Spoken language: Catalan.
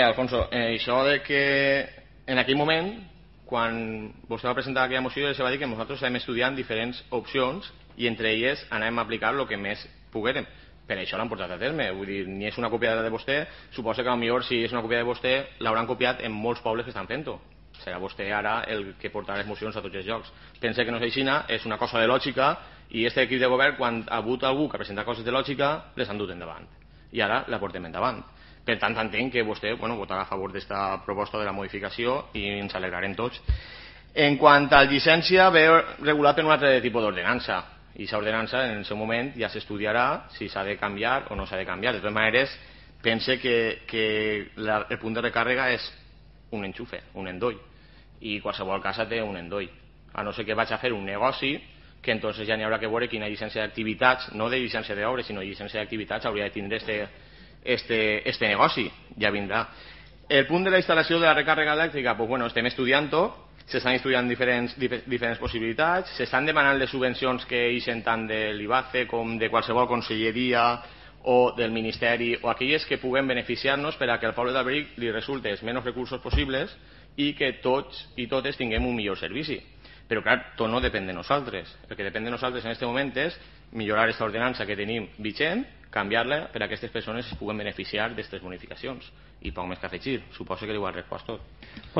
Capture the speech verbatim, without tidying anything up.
Alfonso, eh, això de que en aquell moment, quan vostè va presentar aquella moció, se va dir que nosaltres estàvem estudiant diferents opcions i entre elles anàvem a aplicar el que més poguérem. Per això l'han portat a terme. Vull dir, ni és una copiada de vostè, suposa que potser si és una copiada de vostè l'hauran copiat en molts pobles que estan fent-ho. Serà vostè ara el que portarà les mocions a tots els llocs. Pensa que no és així, és una cosa de lògica i aquest equip de govern, quan ha hagut algú que presenta coses de lògica, les han dut endavant. I ara la portem endavant. Per tant, entenc que vostè bueno, votarà a favor d'esta proposta de la modificació i ens alegrarem tots. En quant a la llicència, ve regulat per un altre tipus d'ordenança. I aquesta ordenança, en el seu moment, ja s'estudiarà si s'ha de canviar o no s'ha de canviar. De totes maneres, pense que, que la, el punt de recàrrega és un enxufe, un endoll. I qualsevol casa té un endoll. A no ser que vaig a fer un negoci, que entonces ja n'hi haurà que veure quina llicència d'activitats, no de llicència d'obres, sinó llicència d'activitats, hauria de tindre este, este, este negoci. Ja vindrà. El punt de la instal·lació de la recàrrega elèctrica, pues bueno, estem estudiant-ho, s'estan estudiant diferents, diferents possibilitats, s'estan demanant les subvencions que ixen tant de l'I B A C E com de qualsevol conselleria o del Ministeri o aquelles que puguem beneficiar-nos per a que al poble d'Alberic li resulti els menys recursos possibles i que tots i totes tinguem un millor servici. Però clar, tot no depèn de nosaltres. El que depèn de nosaltres en aquest moment és millorar aquesta ordenança que tenim vigent, canviar-la per a que aquestes persones es puguen beneficiar d'aquestes bonificacions. I poc més que afegir. Suposo que li ho has respost tot.